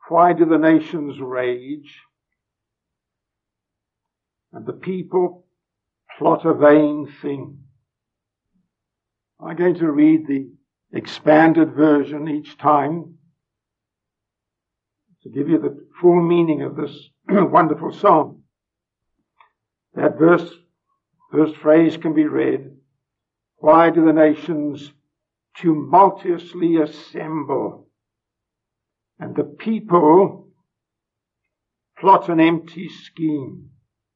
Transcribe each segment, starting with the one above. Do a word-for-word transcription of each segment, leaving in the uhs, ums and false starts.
Why do the nations rage, and the people plot a vain thing? I'm going to read the expanded version each time to give you the full meaning of this wonderful psalm. That verse, first phrase can be read, why do the nations tumultuously assemble, and the people plot an empty scheme?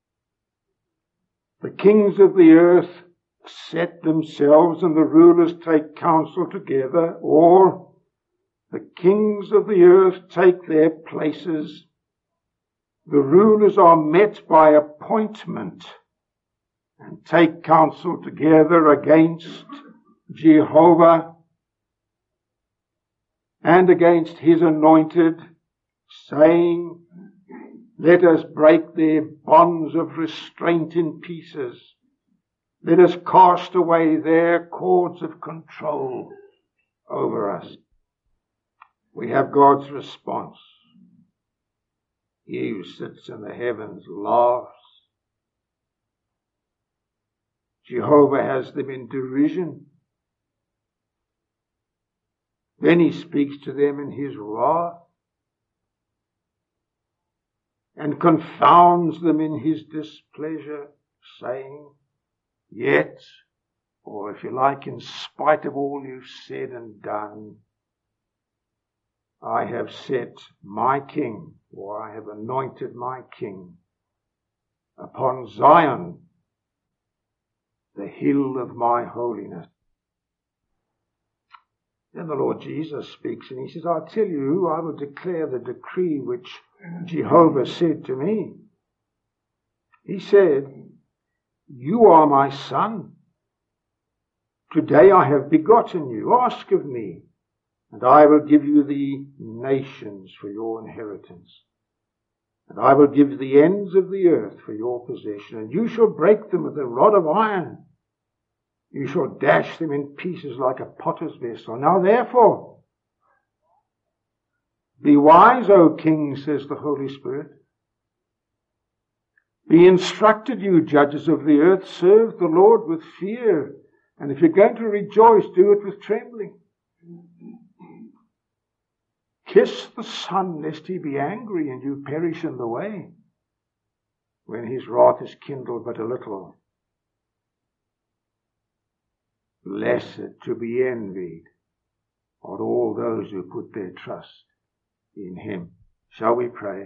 The kings of the earth set themselves, and the rulers take counsel together, or the kings of the earth take their places. The rulers are met by appointment and take counsel together against Jehovah and against his anointed, saying, let us break their bonds of restraint in pieces. Let us cast away their cords of control over us. We have God's response. He who sits in the heavens laughs. Jehovah has them in derision. Then he speaks to them in his wrath and confounds them in his displeasure, saying, yet, or if you like, in spite of all you've said and done, I have set my king, or I have anointed my king, upon Zion, the hill of my holiness. Then the Lord Jesus speaks, and he says, I'll tell you, I will declare the decree which Jehovah said to me. He said, you are my son. Today I have begotten you. Ask of me, and I will give you the nations for your inheritance. And I will give the ends of the earth for your possession, and you shall break them with a rod of iron. You shall dash them in pieces like a potter's vessel. Now therefore, be wise, O king, says the Holy Spirit. Be instructed, you judges of the earth. Serve the Lord with fear. And if you're going to rejoice, do it with trembling. Kiss the Son, lest he be angry and you perish in the way, when his wrath is kindled but a little. Blessed, to be envied, are all those who put their trust in him. Shall we pray?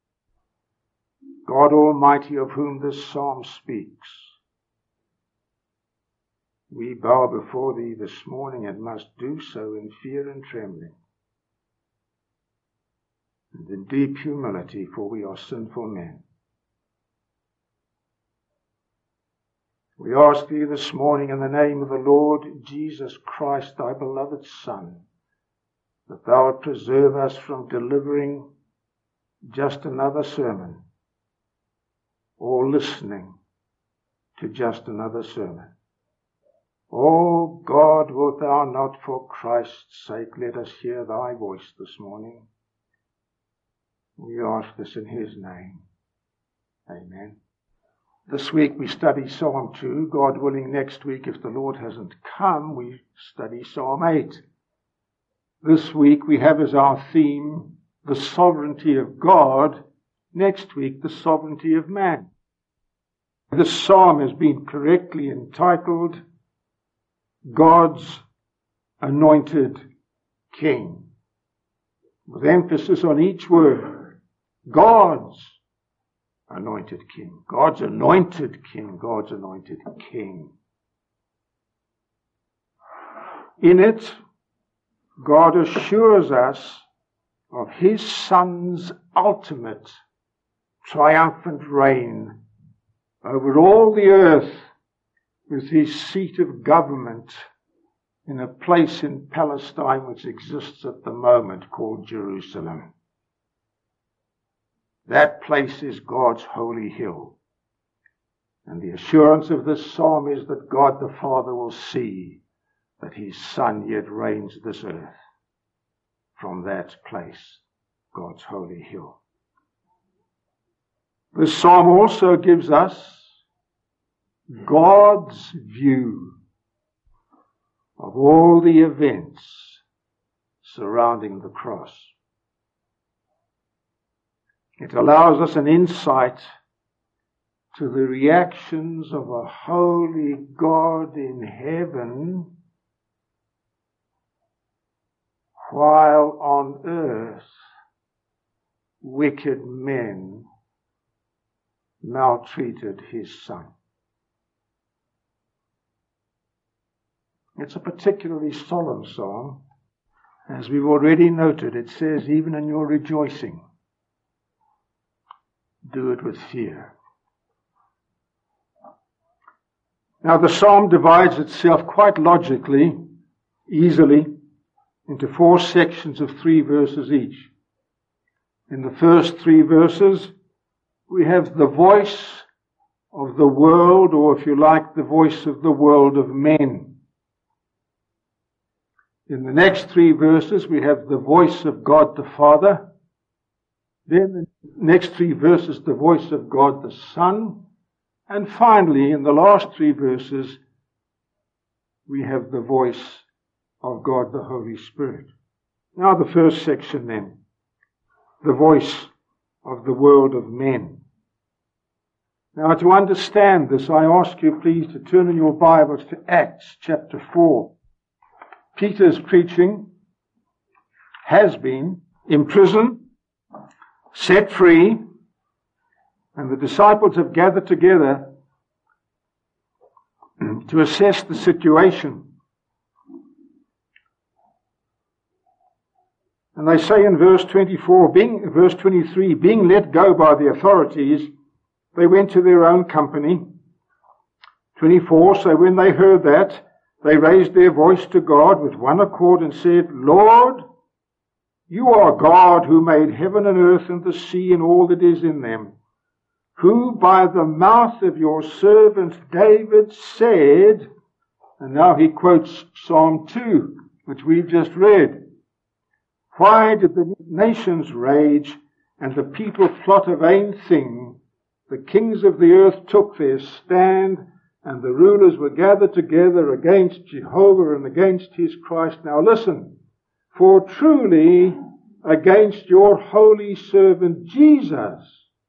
God Almighty, of whom this psalm speaks, we bow before thee this morning and must do so in fear and trembling, and in deep humility, for we are sinful men. We ask thee this morning in the name of the Lord Jesus Christ, thy beloved Son, that thou wilt preserve us from delivering just another sermon, or listening to just another sermon. O God, wilt thou not for Christ's sake let us hear thy voice this morning? We ask this in his name. Amen. This week we study Psalm two. God willing, next week, if the Lord hasn't come, we study Psalm eight. This week we have as our theme the sovereignty of God. Next week, the sovereignty of man. This psalm has been correctly entitled God's Anointed King, with emphasis on each word. God's anointed king. God's anointed king. God's anointed king. In it, God assures us of his Son's ultimate triumphant reign over all the earth, with his seat of government in a place in Palestine which exists at the moment called Jerusalem. That place is God's holy hill. And the assurance of this psalm is that God the Father will see that his Son yet reigns this earth from that place. God's holy hill. This psalm also gives us God's view of all the events surrounding the cross. It allows us an insight to the reactions of a holy God in heaven while on earth wicked men maltreated his Son. It's a particularly solemn psalm. As we've already noted, it says, even in your rejoicing, do it with fear. Now the psalm divides itself quite logically, easily, into four sections of three verses each. In the first three verses, we have the voice of the world, or if you like, the voice of the world of men. In the next three verses, we have the voice of God the Father. Then the next three verses, the voice of God the Son. And finally, in the last three verses, we have the voice of God the Holy Spirit. Now the first section then, the voice of the world of men. Now to understand this, I ask you please to turn in your Bibles to Acts chapter four. Peter's preaching has been imprisoned, set free, and the disciples have gathered together to assess the situation. And they say in verse twenty-four, being, verse twenty-three, being let go by the authorities, they went to their own company. twenty-four, so when they heard that, they raised their voice to God with one accord and said, Lord, you are God who made heaven and earth and the sea and all that is in them, who by the mouth of your servant David said, and now he quotes Psalm two, which we've just read, why did the nations rage and the people plot a vain thing? The kings of the earth took their stand, and the rulers were gathered together against Jehovah and against his Christ. Now listen, for truly against your holy servant Jesus,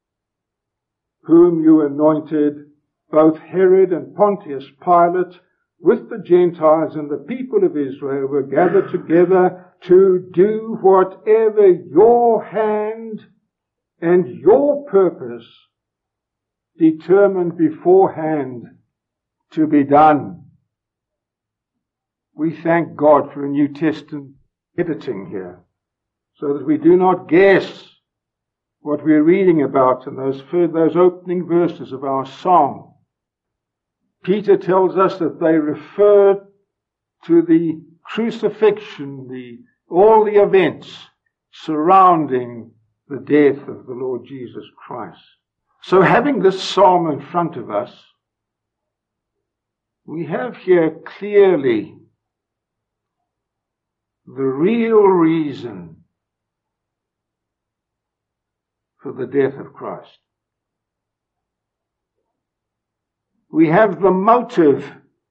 whom you anointed, both Herod and Pontius Pilate, with the Gentiles and the people of Israel, were gathered together to do whatever your hand and your purpose determined beforehand to be done. We thank God for a New Testament editing here, so that we do not guess what we're reading about in those, those opening verses of our psalm. Peter tells us that they refer to the crucifixion, the all the events surrounding the death of the Lord Jesus Christ. So having this psalm in front of us, we have here clearly the real reason for the death of Christ. We have the motive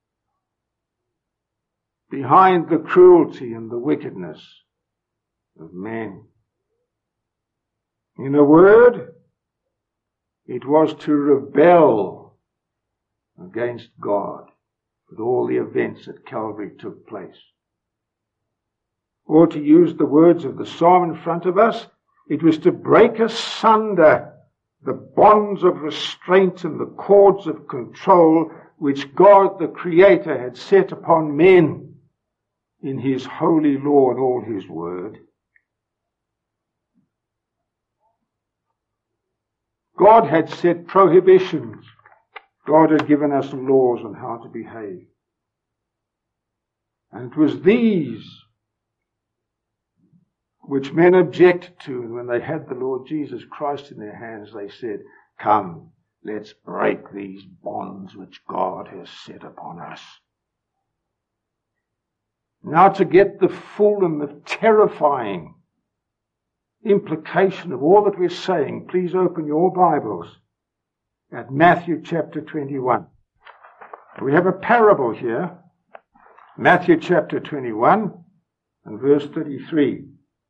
behind the cruelty and the wickedness of man. In a word, it was to rebel against God with all the events at Calvary took place. Or to use the words of the psalm in front of us, it was to break asunder the bonds of restraint and the cords of control which God the Creator had set upon men in his holy law and all his word. God had set prohibitions. God had given us laws on how to behave. And it was these which men objected to. And when they had the Lord Jesus Christ in their hands, they said, come, let's break these bonds which God has set upon us. Now to get the full and the terrifying implication of all that we're saying, please open your Bibles at Matthew chapter twenty-one. We have a parable here, Matthew chapter twenty-one and verse thirty-three.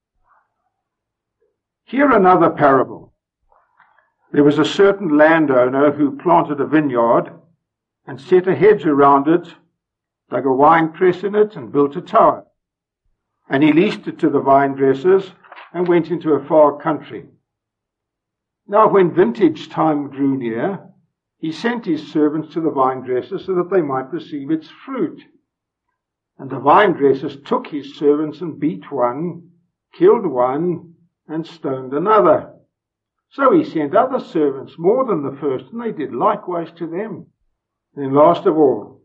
Hear another parable. There was a certain landowner who planted a vineyard and set a hedge around it, dug a wine press in it, and built a tower. And he leased it to the vine dressers and went into a far country. Now when vintage time drew near, he sent his servants to the vine dressers so that they might receive its fruit. And the vine dressers took his servants and beat one, killed one, and stoned another. So he sent other servants, more than the first, and they did likewise to them. Then last of all,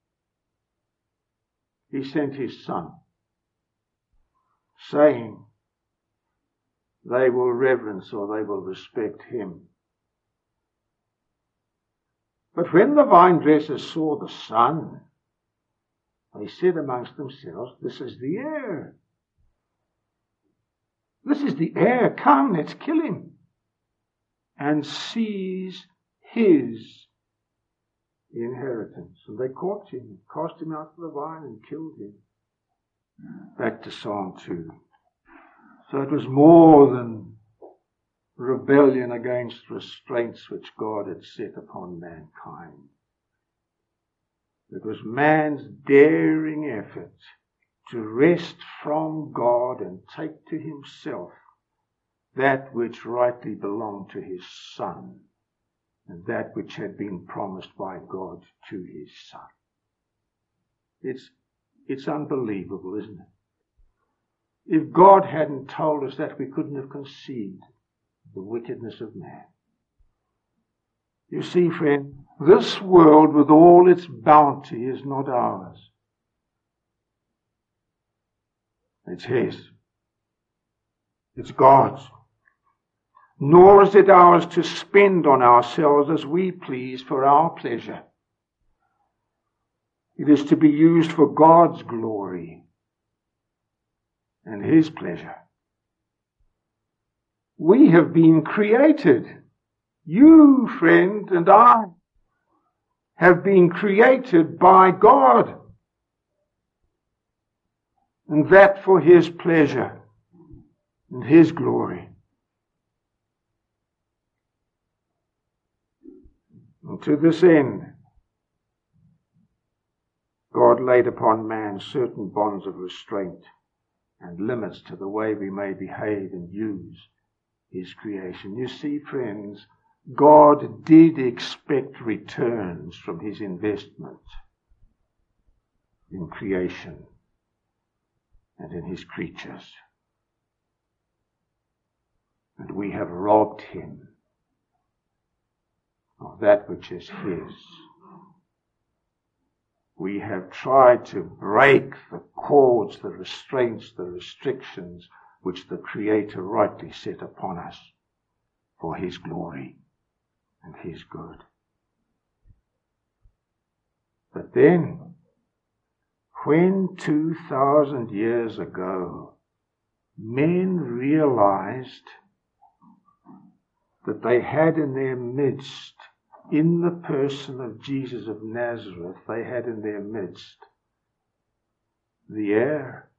he sent his son, saying, they will reverence or they will respect him. But when the vine dressers saw the son, they said amongst themselves, this is the heir. This is the heir. Come, let's kill him and seize his inheritance. And they caught him, cast him out of the vine and killed him. Back to Psalm two. So it was more than rebellion against restraints which God had set upon mankind. It was man's daring effort to wrest from God and take to himself that which rightly belonged to his Son, and that which had been promised by God to his Son. It's, it's unbelievable, isn't it? If God hadn't told us that, we couldn't have conceived the wickedness of man. You see, friend, this world with all its bounty is not ours. It's his. It's God's. Nor is it ours to spend on ourselves as we please for our pleasure. It is to be used for God's glory and his pleasure. We have been created. You, friend, and I have been created by God. And that for his pleasure and his glory. And to this end, God laid upon man certain bonds of restraint and limits to the way we may behave and use his creation. You see, friends, God did expect returns from his investment in creation and in his creatures. And we have robbed him of that which is his. We have tried to break the cords, the restraints, the restrictions which the Creator rightly set upon us for his glory and his good. But then, when two thousand years ago, men realized that they had in their midst, in the person of Jesus of Nazareth, they had in their midst the heir,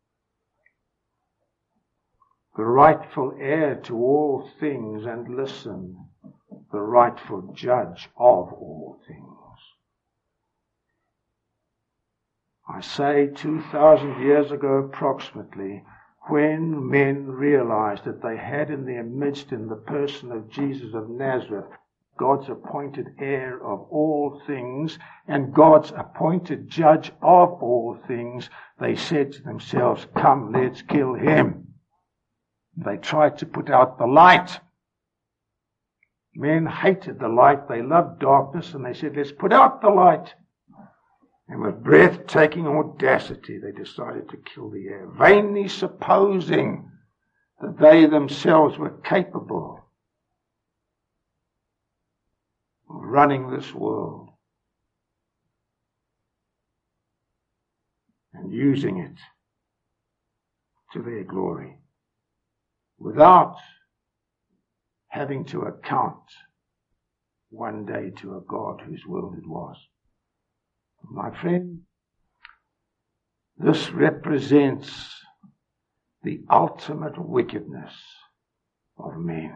the rightful heir to all things, and listen, the rightful judge of all things. I say two thousand years ago approximately, when men realized that they had in their midst, in the person of Jesus of Nazareth, God's appointed heir of all things and God's appointed judge of all things, they said to themselves, come, let's kill him. They tried to put out the light. Men hated the light. They loved darkness, and they said, let's put out the light. And with breathtaking audacity, they decided to kill the heir, vainly supposing that they themselves were capable of running this world and using it to their glory. without having to account one day to a God whose will it was. My friend, this represents the ultimate wickedness of men.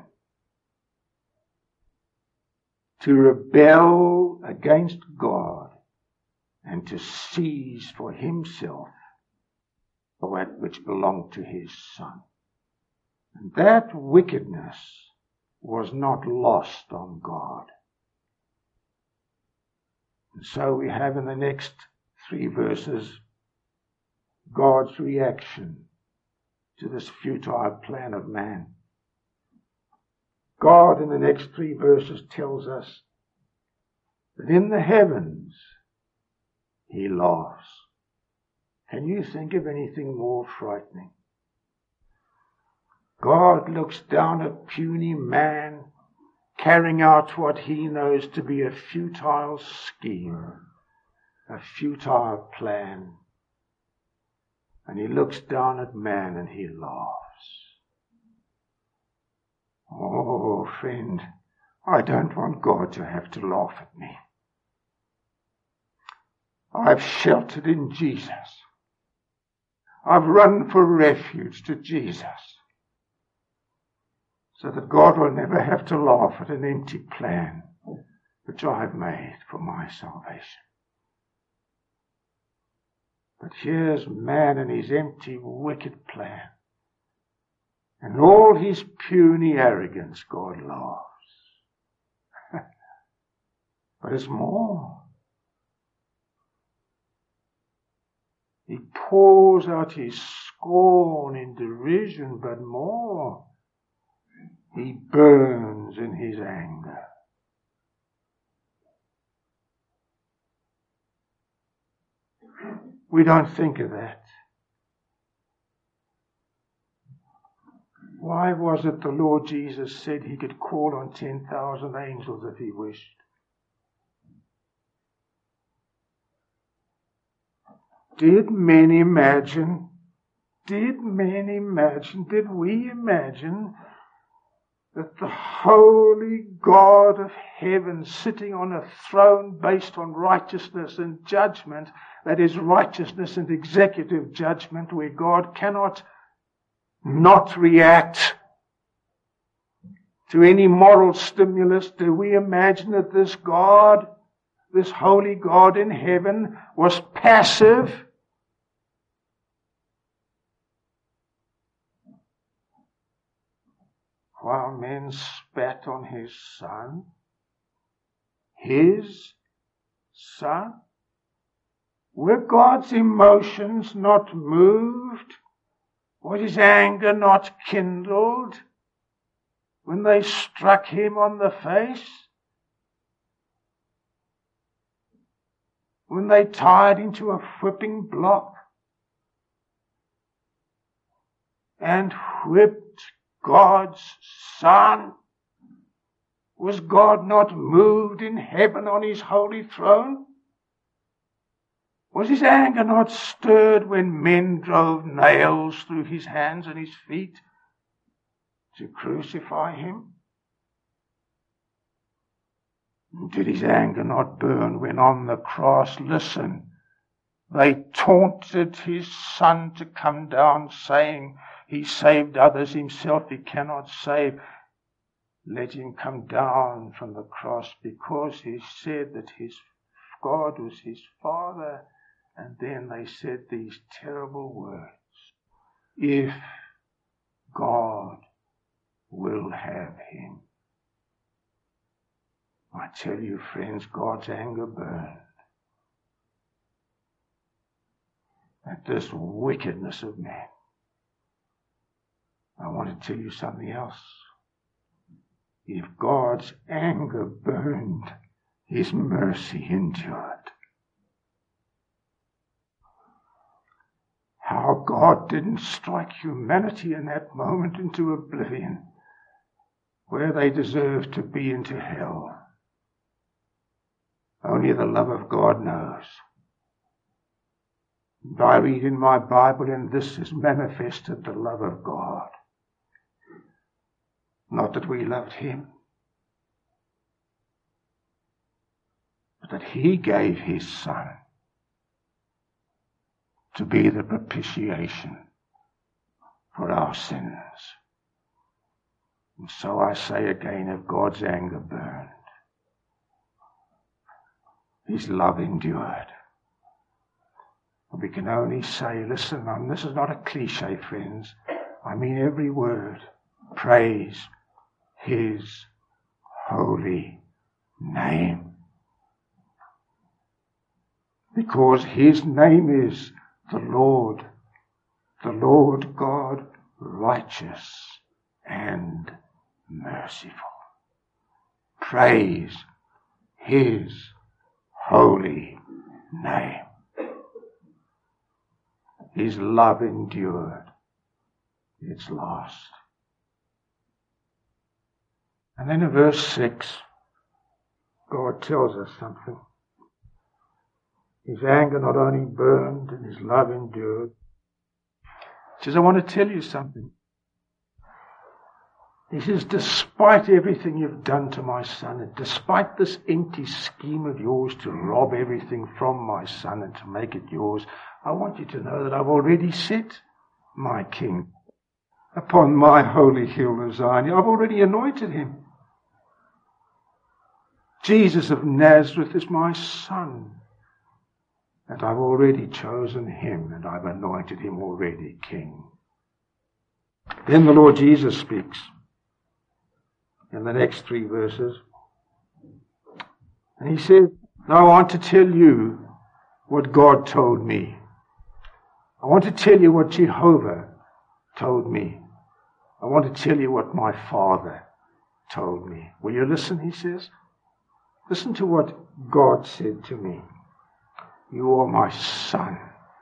To rebel against God and to seize for himself that which belonged to his Son. And that wickedness was not lost on God. And so we have in the next three verses God's reaction to this futile plan of man. God in the next three verses tells us that in the heavens he laughs. Can you think of anything more frightening? God looks down at puny man carrying out what he knows to be a futile scheme, a futile plan. And he looks down at man and he laughs. Oh, friend, I don't want God to have to laugh at me. I've sheltered in Jesus. I've run for refuge to Jesus, so that God will never have to laugh at an empty plan which I have made for my salvation. But here's man and his empty, wicked plan. And all his puny arrogance, God laughs. But it's more. He pours out his scorn in derision, but more. He burns in his anger. We don't think of that. Why was it the Lord Jesus said he could call on ten thousand angels if he wished? Did men imagine, did men imagine, did we imagine that the holy God of heaven sitting on a throne based on righteousness and judgment, that is righteousness and executive judgment, where God cannot not react to any moral stimulus, do we imagine that this God, this holy God in heaven, was passive? While men spat on his Son, his Son? Were God's emotions not moved? Was his anger not kindled when they struck him on the face? When they tied him to a whipping block and whipped God's Son? Was God not moved in heaven on his holy throne? Was his anger not stirred when men drove nails through his hands and his feet to crucify him? Did his anger not burn when on the cross, listen, they taunted his Son to come down, saying, he saved others, himself he cannot save. Let him come down from the cross, because he said that his God was his Father. And then they said these terrible words: if God will have him. I tell you, friends, God's anger burned at this wickedness of man. I want to tell you something else. If God's anger burned, his mercy endured. How God didn't strike humanity in that moment into oblivion, where they deserved to be, into hell. Only the love of God knows. And I read in my Bible, and this is manifested the love of God. Not that we loved him, but that he gave his Son to be the propitiation for our sins. And so I say again, if God's anger burned, his love endured. We can only say, listen, and this is not a cliche, friends. I mean every word. Praise his holy name. Because his name is the Lord, the Lord God, righteous and merciful. Praise his holy name. His love endured its last. And then in verse six, God tells us something. His anger not only burned and his love endured. He says, I want to tell you something. He says, despite everything you've done to my son, and despite this empty scheme of yours to rob everything from my son and to make it yours, I want you to know that I've already set my king upon my holy hill of Zion. I've already anointed him. Jesus of Nazareth is my son. And I've already chosen him, and I've anointed him already king. Then the Lord Jesus speaks in the next three verses. And he says, now I want to tell you what God told me. I want to tell you what Jehovah told me. I want to tell you what my Father told me. Will you listen, he says? Listen to what God said to me. You are my son.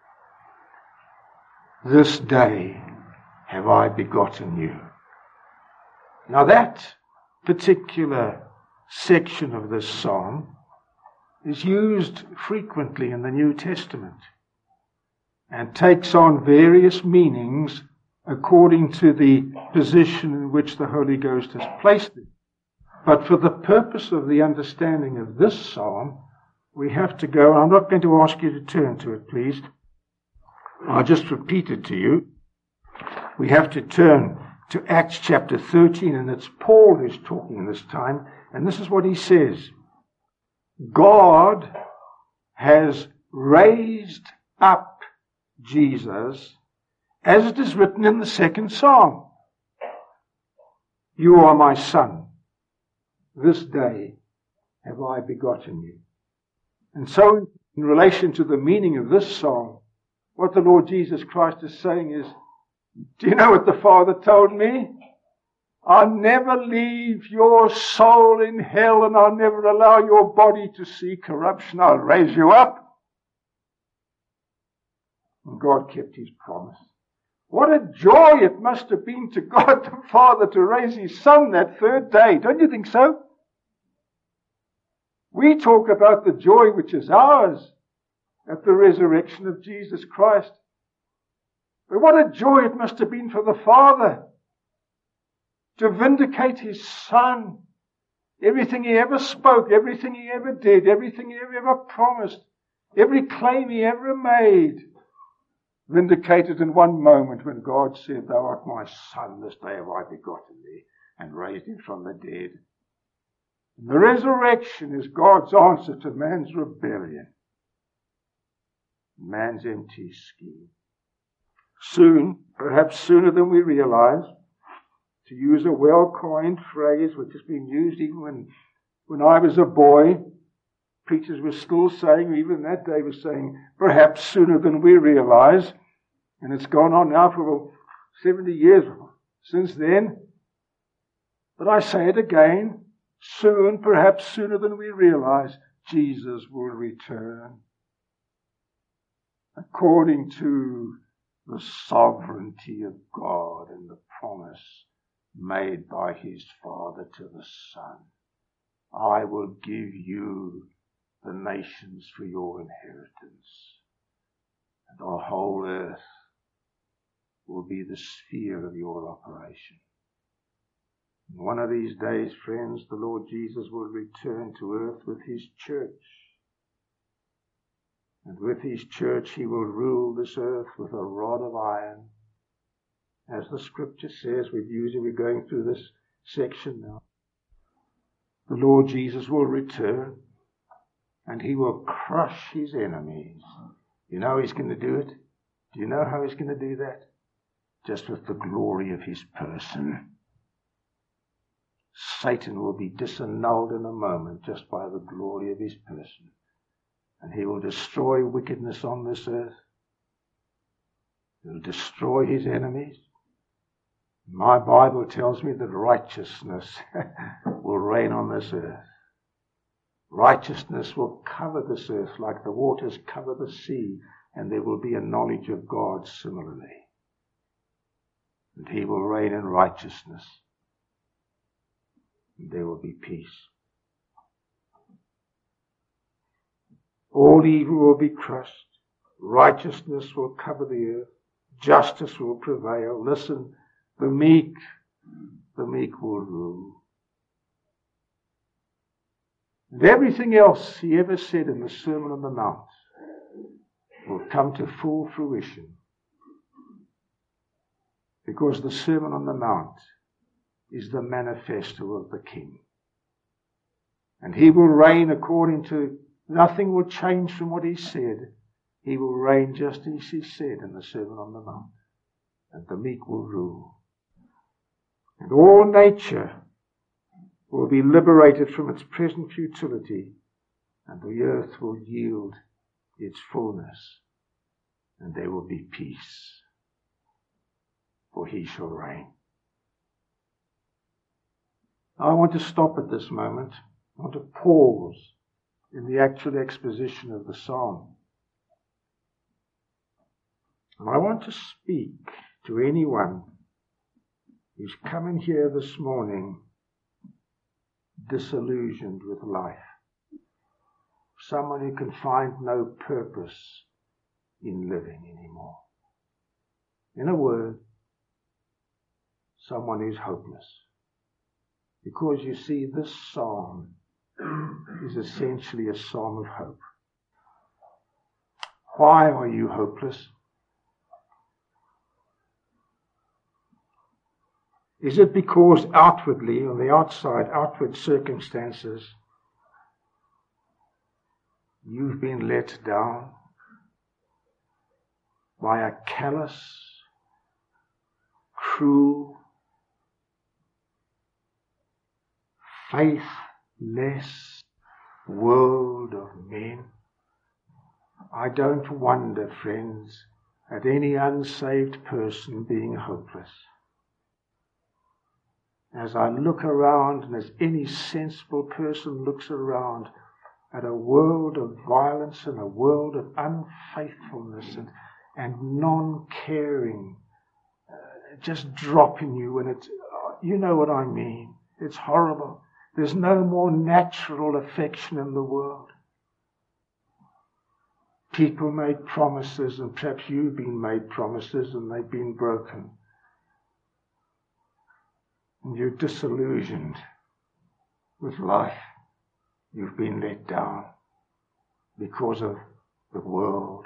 This day have I begotten you. Now that particular section of this psalm is used frequently in the New Testament and takes on various meanings according to the position in which the Holy Ghost has placed it. But for the purpose of the understanding of this psalm, we have to go, and I'm not going to ask you to turn to it, please. I'll just repeat it to you. We have to turn to Acts chapter thirteen, and it's Paul who's talking this time, and this is what he says. God has raised up Jesus, as it is written in the second psalm. You are my son. This day have I begotten you. And so, in relation to the meaning of this psalm, what the Lord Jesus Christ is saying is, do you know what the Father told me? I'll never leave your soul in hell, and I'll never allow your body to see corruption. I'll raise you up. And God kept his promise. What a joy it must have been to God the Father to raise his Son that third day. Don't you think so? We talk about the joy which is ours at the resurrection of Jesus Christ. But what a joy it must have been for the Father to vindicate his Son. Everything he ever spoke, everything he ever did, everything he ever promised, every claim he ever made, vindicated in one moment when God said, Thou art my Son, this day have I begotten thee, and raised him from the dead. And the resurrection is God's answer to man's rebellion, man's empty scheme. Soon, perhaps sooner than we realize, to use a well-coined phrase which has been used even when, when I was a boy, preachers were still saying, even that day was saying, perhaps sooner than we realize, and it's gone on now for seventy years since then. But I say it again, soon, perhaps sooner than we realize, Jesus will return. According to the sovereignty of God and the promise made by his Father to the Son. I will give you the nations for your inheritance, and the whole earth will be the sphere of your operation. One of these days, friends, the Lord Jesus will return to earth with his church. And with his church he will rule this earth with a rod of iron. As the scripture says, we're using, we're going through this section now. The Lord Jesus will return and he will crush his enemies. You know how he's going to do it? Do you know how he's going to do that? Just with the glory of his person. Satan will be disannulled in a moment just by the glory of his person. And he will destroy wickedness on this earth. He will destroy his enemies. My Bible tells me that righteousness will reign on this earth. Righteousness will cover this earth like the waters cover the sea, and there will be a knowledge of God similarly. And he will reign in righteousness. And there will be peace. All evil will be crushed. Righteousness will cover the earth. Justice will prevail. Listen, the meek, the meek will rule. And everything else he ever said in the Sermon on the Mount will come to full fruition. Because the Sermon on the Mount is the manifesto of the King. And he will reign according to, nothing will change from what he said. He will reign just as he said in the Sermon on the Mount. And the meek will rule. And all nature will be liberated from its present futility, and the earth will yield its fullness, and there will be peace, for he shall reign. I want to stop at this moment. I want to pause in the actual exposition of the psalm. And I want to speak to anyone who's come in here this morning disillusioned with life. Someone who can find no purpose in living anymore. In a word, someone who's hopeless. Because you see, this psalm is essentially a psalm of hope. Why are you hopeless? Is it because outwardly, on the outside, outward circumstances, you've been let down by a callous, cruel, faithless world of men? I don't wonder, friends, at any unsaved person being hopeless. As I look around, and as any sensible person looks around at a world of violence and a world of unfaithfulness and, and non-caring, uh, just dropping you, and it's, uh, you know what I mean. It's horrible. There's no more natural affection in the world. People made promises, and perhaps you've been made promises and they've been broken. And you're disillusioned with life. You've been let down because of the world.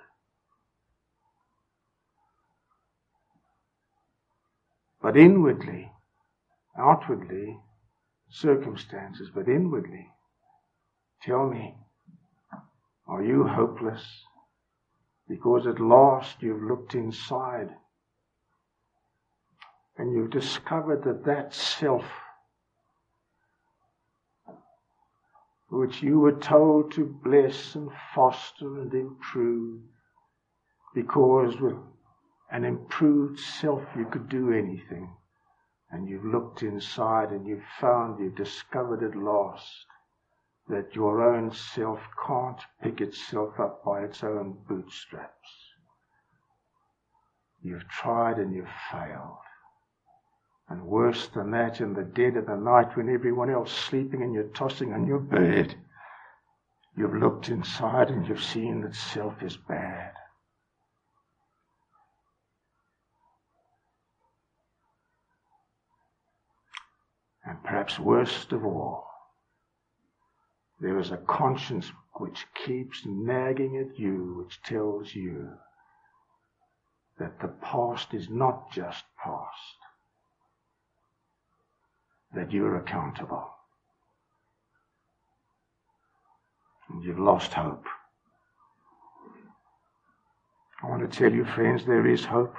But inwardly, outwardly, circumstances, but inwardly, tell me, are you hopeless? Because at last you've looked inside and you've discovered that that self which you were told to bless and foster and improve, because with an improved self you could do anything, and you've looked inside and you've found, you've discovered at last that your own self can't pick itself up by its own bootstraps. You've tried and you've failed. And worse than that, in the dead of the night when everyone else is sleeping and you're tossing on your bed, you've looked inside and you've seen that self is bad. And perhaps worst of all, there is a conscience which keeps nagging at you, which tells you that the past is not just past, that you're accountable. And you've lost hope. I want to tell you, friends, there is hope.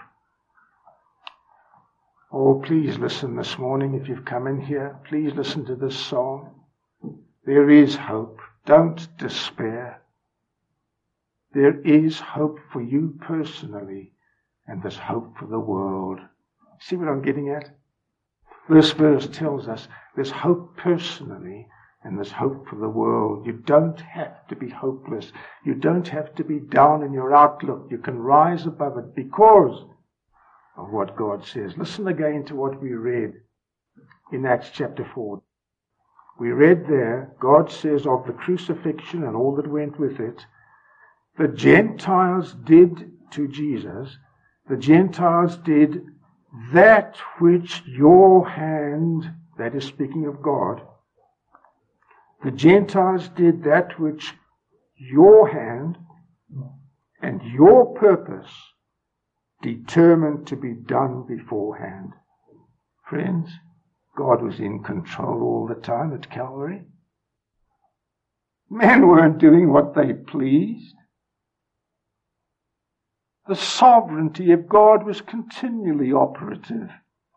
Oh, please listen this morning if you've come in here. Please listen to this song. There is hope. Don't despair. There is hope for you personally, and there's hope for the world. See what I'm getting at? This verse tells us there's hope personally, and there's hope for the world. You don't have to be hopeless. You don't have to be down in your outlook. You can rise above it because of what God says. Listen again to what we read in Acts chapter four. We read there, God says of the crucifixion and all that went with it, the Gentiles did to Jesus, the Gentiles did that which your hand, that is speaking of God, the Gentiles did that which your hand and your purpose determined to be done beforehand. Friends, God was in control all the time at Calvary. Men weren't doing what they pleased. The sovereignty of God was continually operative.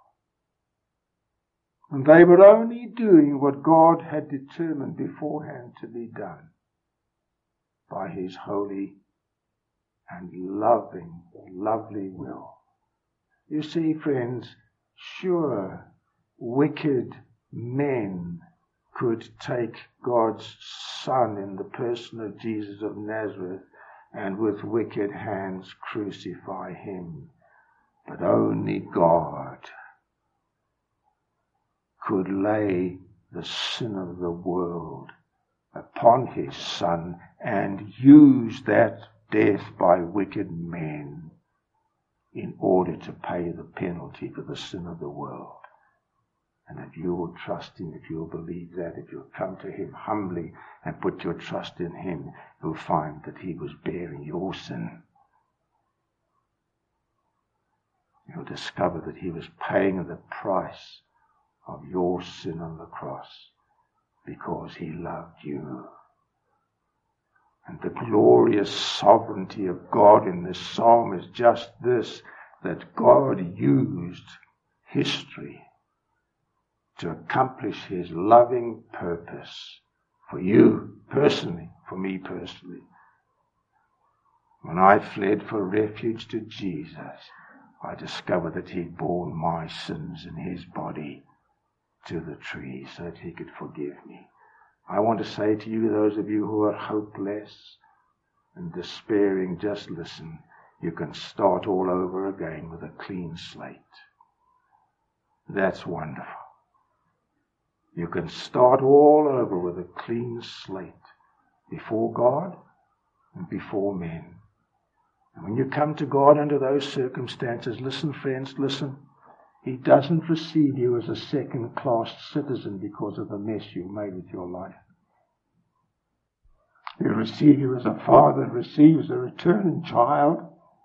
And they were only doing what God had determined beforehand to be done by His holy and loving, lovely will. You see, friends, sure, wicked men could take God's Son in the person of Jesus of Nazareth and with wicked hands crucify Him. But only God could lay the sin of the world upon His Son and use that death by wicked men in order to pay the penalty for the sin of the world. And if you will trust Him, if you'll believe that, if you'll come to Him humbly and put your trust in Him, you'll find that He was bearing your sin. You'll discover that He was paying the price of your sin on the cross because He loved you. And the glorious sovereignty of God in this psalm is just this, that God used history to accomplish His loving purpose for you personally, for me personally. When I fled for refuge to Jesus, I discovered that He'd borne my sins in His body to the tree so that He could forgive me. I want to say to you, those of you who are hopeless and despairing, just listen. You can start all over again with a clean slate. That's wonderful. You can start all over with a clean slate before God and before men. And when you come to God under those circumstances, listen, friends, listen. He doesn't receive you as a second-class citizen because of the mess you made with your life. He'll receive you as a father receives a returning child.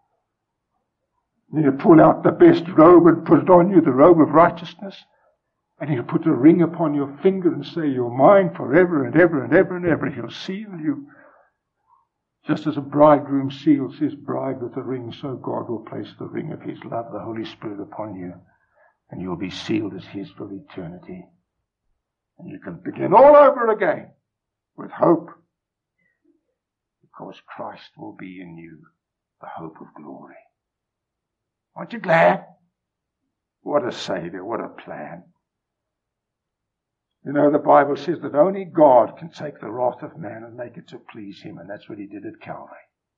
He'll pull out the best robe and put it on you, the robe of righteousness. And He'll put a ring upon your finger and say, you're mine forever and ever and ever and ever. He'll seal you. Just as a bridegroom seals his bride with a ring, so God will place the ring of His love, the Holy Spirit, upon you. And you'll be sealed as His for eternity. And you can begin all over again with hope. Because Christ will be in you, the hope of glory. Aren't you glad? What a Savior, what a plan. You know, the Bible says that only God can take the wrath of man and make it to please Him, and that's what He did at Calvary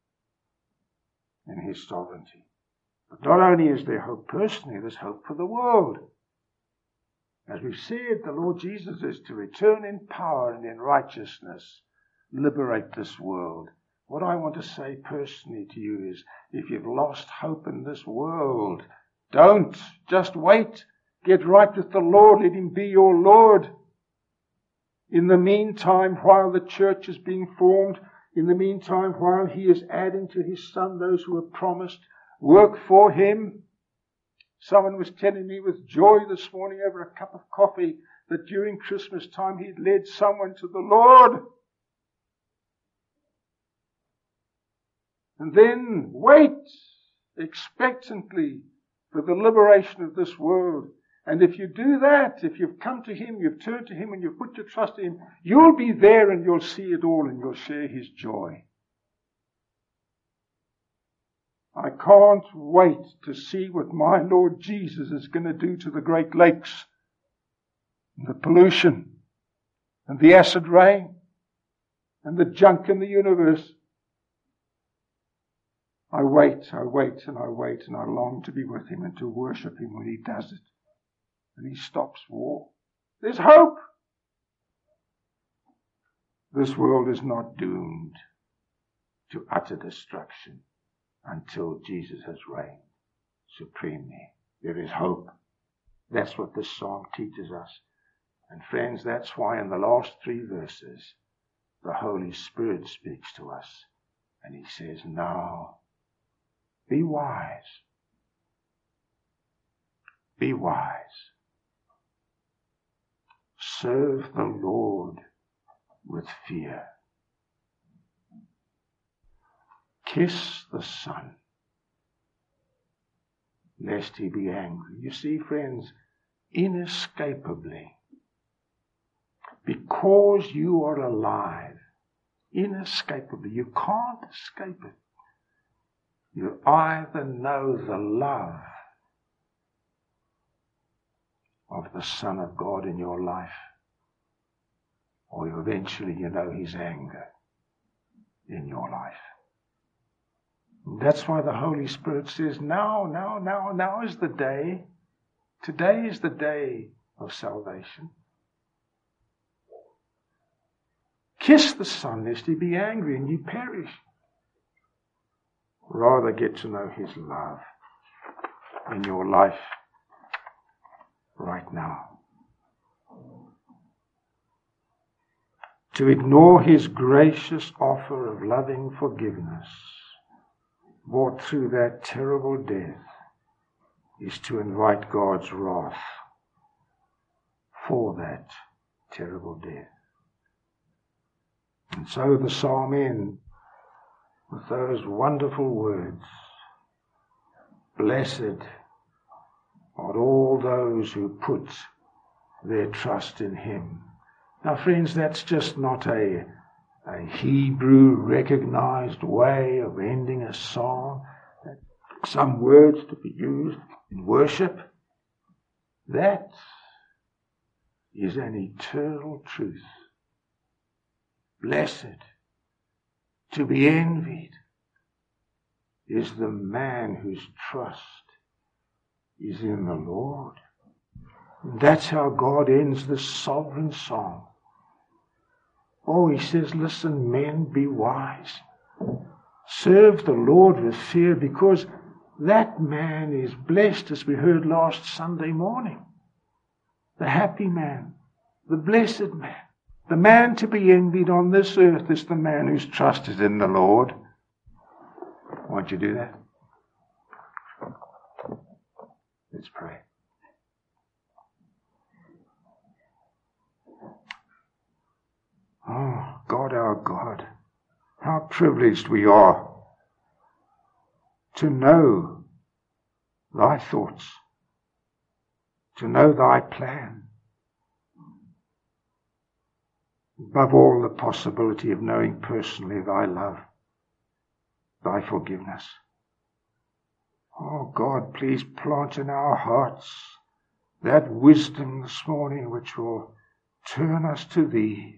in His sovereignty. But not only is there hope personally, there's hope for the world. As we've said, the Lord Jesus is to return in power and in righteousness, liberate this world. What I want to say personally to you is, if you've lost hope in this world, don't. Just wait. Get right with the Lord. Let Him be your Lord. In the meantime, while the church is being formed, in the meantime, while He is adding to His Son those who are promised, work for Him. Someone was telling me with joy this morning over a cup of coffee that during Christmas time he'd led someone to the Lord. And then wait expectantly for the liberation of this world. And if you do that, if you've come to Him, you've turned to Him and you've put your trust in Him, you'll be there and you'll see it all and you'll share His joy. I can't wait to see what my Lord Jesus is going to do to the Great Lakes, and the pollution, and the acid rain, and the junk in the universe. I wait, I wait, and I wait, and I long to be with Him and to worship Him when He does it. And He stops war. There's hope. This world is not doomed to utter destruction until Jesus has reigned supremely. There is hope. That's what this psalm teaches us. And friends, that's why in the last three verses, the Holy Spirit speaks to us. And He says, now, be wise. Be wise. Serve the Lord with fear. Kiss the Son, lest He be angry. You see, friends, inescapably, because you are alive, inescapably, you can't escape it. You either know the love of the Son of God in your life, or you eventually you know His anger in your life. That's why the Holy Spirit says, now, now, now, now is the day. Today is the day of salvation. Kiss the Son, lest He be angry and ye perish. Rather get to know His love in your life right now. To ignore His gracious offer of loving forgiveness brought through that terrible death is to invite God's wrath for that terrible death. And so the psalm ends with those wonderful words, blessed are all those who put their trust in Him. Now friends, that's just not a A Hebrew recognized way of ending a psalm, some words to be used in worship. That is an eternal truth. Blessed, to be envied, is the man whose trust is in the Lord. And that's how God ends this sovereign psalm. Oh, He says, listen, men, be wise. Serve the Lord with fear, because that man is blessed, as we heard last Sunday morning. The happy man, the blessed man, the man to be envied on this earth is the man whose trust is in the Lord. Won't you do that? Let's pray. Oh, God, our God, how privileged we are to know Thy thoughts, to know Thy plan. Above all, the possibility of knowing personally Thy love, Thy forgiveness. Oh, God, please plant in our hearts that wisdom this morning which will turn us to Thee,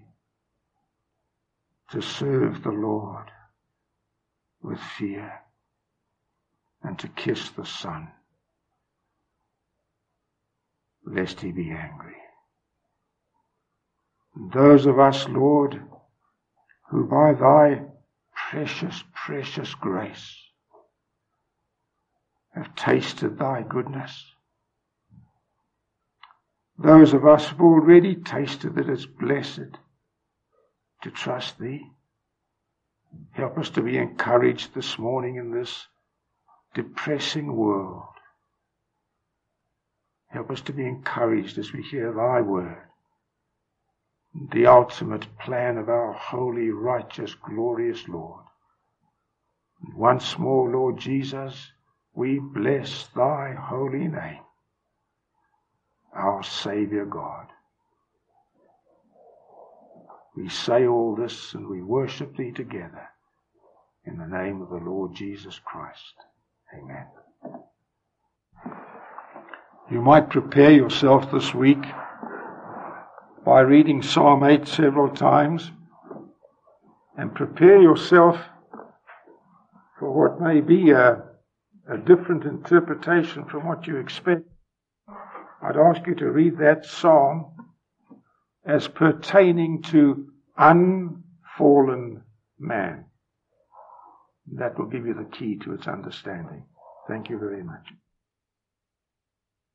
to serve the Lord with fear and to kiss the Son, lest He be angry. And those of us, Lord, who by Thy precious, precious grace have tasted Thy goodness, those of us who've already tasted that it's blessed to trust Thee. Help us to be encouraged this morning in this depressing world. Help us to be encouraged as we hear Thy word, the ultimate plan of our holy, righteous, glorious Lord. And once more, Lord Jesus, we bless Thy holy name, our Saviour God. We say all this and we worship Thee together in the name of the Lord Jesus Christ. Amen. You might prepare yourself this week by reading Psalm eight several times, and prepare yourself for what may be a, a different interpretation from what you expect. I'd ask you to read that psalm as pertaining to unfallen man. That will give you the key to its understanding. Thank you very much.